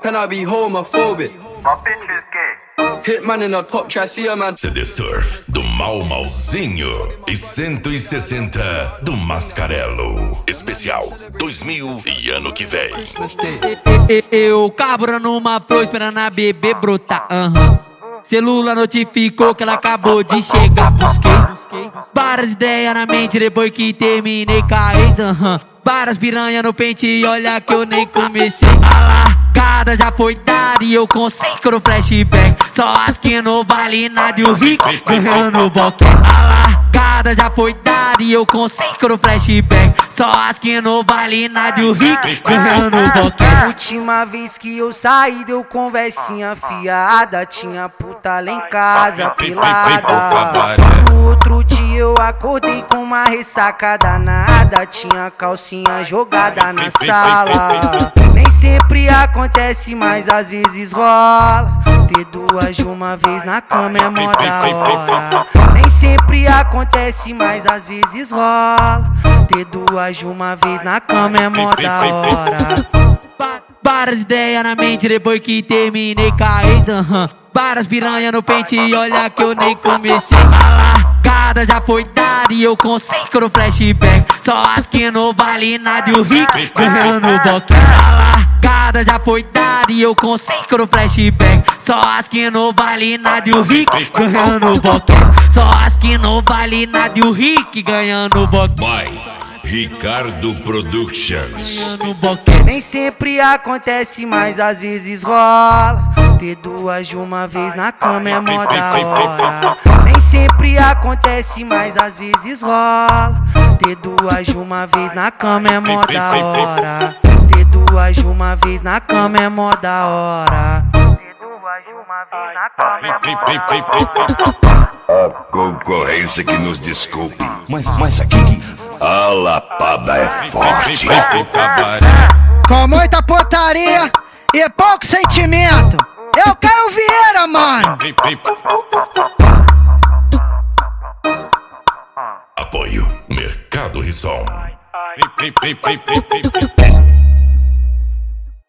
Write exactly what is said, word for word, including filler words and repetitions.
can I be homophobic? My bitch is gay. Hitman in the top, try see a man. C D Surf do Mal Malzinho e cento e sessenta do Mascarello. Especial dois mil e ano que vem. Eu cabra numa flor esperando a bebê brotar. Uhum. Celular notificou que ela acabou de chegar. Busquei várias ideias na mente depois que terminei com a ex. Uhum. Várias piranha no pente e olha que eu nem comecei. A largada já foi dada e eu consigo no flashback. Só as que não vale nada e o rico ganhando o boquete. A largada já foi dada e eu consigo no flashback. Só as que não vale nada e o rico ganhando o boquete. Última vez que eu saí deu conversinha fiada. Tinha puta lá em casa pelada. No outro dia eu acordei com uma ressaca danada. Tinha calcinha jogada na sala. Nem sempre acontece, mas às vezes rola. Ter duas de uma vez na cama é mó da hora. Nem sempre acontece, mas às vezes rola. Ter duas de uma vez na cama é mó da hora. Várias ideias na mente depois que terminei com a ex. Uhum. Várias piranha no pente e olha que eu nem comecei. A largada já foi dada e eu consigo no flashback. Só as que não vale nada e o rico ganhando o boquete. A largada já foi dada e eu consigo no flashback. Só as que não vale nada e o rico ganhando o boquete. Só as que não vale nada e o rico ganhando o boquete. Ricardo Productions. Nem sempre acontece, mas às vezes rola. Ter duas de uma vez na cama é mó da hora. Nem sempre acontece, mas às vezes rola. Ter duas de uma vez na cama é mó da hora. Ter duas de uma vez na cama é mó da hora. Ter duas de uma vez na cama é mó da hora. A concorrência que nos desculpe, mas, mas aqui a lapada é forte. Com muita putaria e pouco sentimento. Eu quero Vieira, mano. Apoio Mercado Risson.